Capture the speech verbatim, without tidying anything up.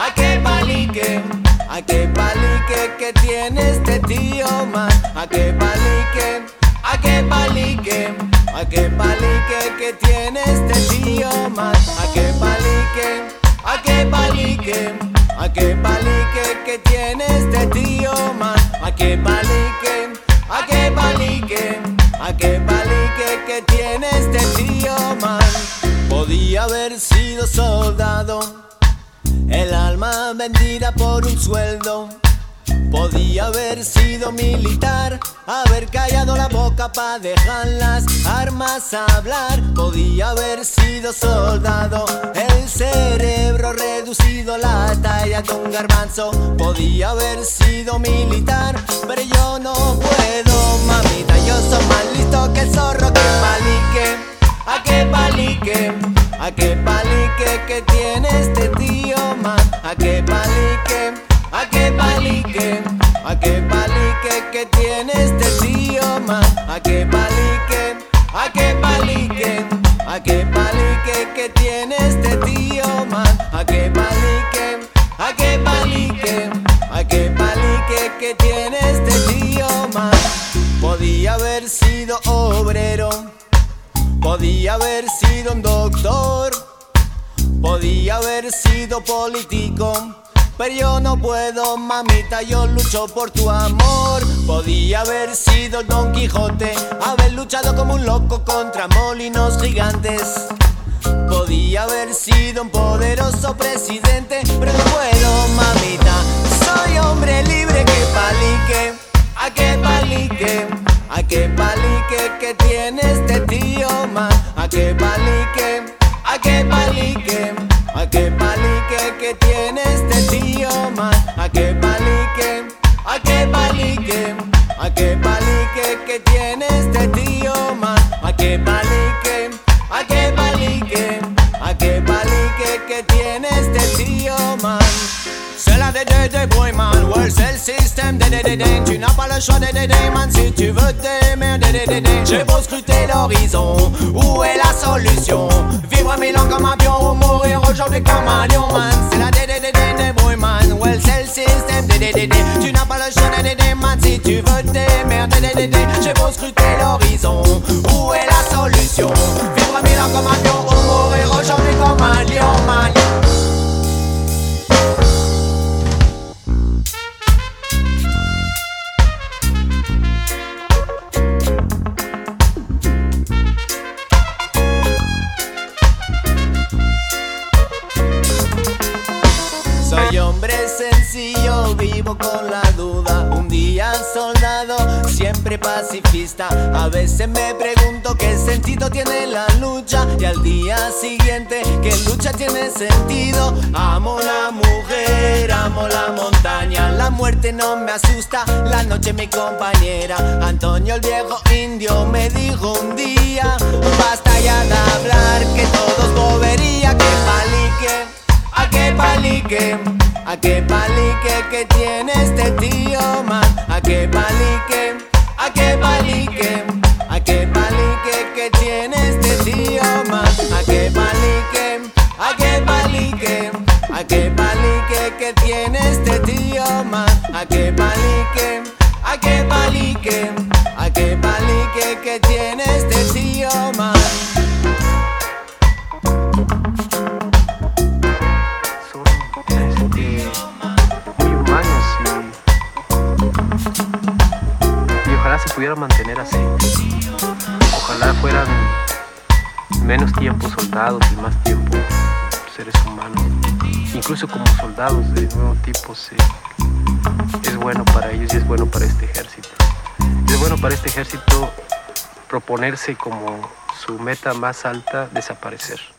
a que palique, a que palique que tiene este tío man, a que palique, a que palique, a que palique que tiene este tío man, a que palique, a que palique, a que palique que tiene este tío man, a que palique, a que palique, a que palique que tiene este tío man. Podía haber sido soldado, el alma vendida por un sueldo. Podía haber sido militar, haber callado la boca pa' dejar las armas hablar. Podía haber sido soldado, el cerebro reducido a la talla de un garbanzo. Podía haber sido militar, pero yo no puedo, mamita. Yo soy más listo que el zorro que palique, a que palique, a que palique que tiene este tío man, a que palique, a que palique, a que palique que tiene este tío man, a que palique, a que palique, a que palique que tiene este tío man, a que palique, a que palique, a que palique que tiene este tío man. Podía haber sido obrero, podía haber sido un doctor, podía haber sido político, pero yo no puedo, mamita, yo lucho por tu amor. Podía haber sido el Don Quijote, haber luchado como un loco contra molinos gigantes. Podía haber sido un poderoso presidente, pero no puedo, mamita, soy hombre libre. Que palique, a que palique, a que palique que tiene este tío man, a que palique, a que palique, a que palique que tiene este tío man, a que palique, a que palique, a que palique que tiene este tío man, a que palique, a que palique, a que palique que tiene este tío man. C'est la D D D boy man, ouais c'est le système D D D D. Tu n'as pas le choix D D D man si tu veux t'aimer D D D D. J'ai beau scruter l'horizon, où est la solution? Vivre à Milan comme un avion ou mourir aujourd'hui comme un lion man. C'est la D D D D boy man, ouais c'est le système D D D D. Tu n'as pas le choix D D D man si tu veux t'aimer D D D D. J'ai beau scruter l'horizon, où est la solution? Vivre à Milan comme un avion ou mourir aujourd'hui comme un lion man. Soy hombre sencillo, vivo con la duda. Un día soldado, siempre pacifista. A veces me pregunto qué sentido tiene la lucha, y al día siguiente qué lucha tiene sentido. Amo la mujer, amo la montaña. La muerte no me asusta, la noche mi compañera. Antonio el viejo indio me dijo un día: basta ya de hablar, que todo es bobería. Que palique, a que palique, a que palique que tiene este tío man, a que palique, a que palique, a que palique que tiene este tío man, a que palique, a que palique, a que palique que tiene este tío man, a que palique, a que palique, a que palique que tiene este tío man. Se pudiera mantener así. Ojalá fueran menos tiempo soldados y más tiempo seres humanos. Incluso como soldados de nuevo tipo se, es bueno para ellos y es bueno para este ejército. Es bueno para este ejército proponerse como su meta más alta desaparecer.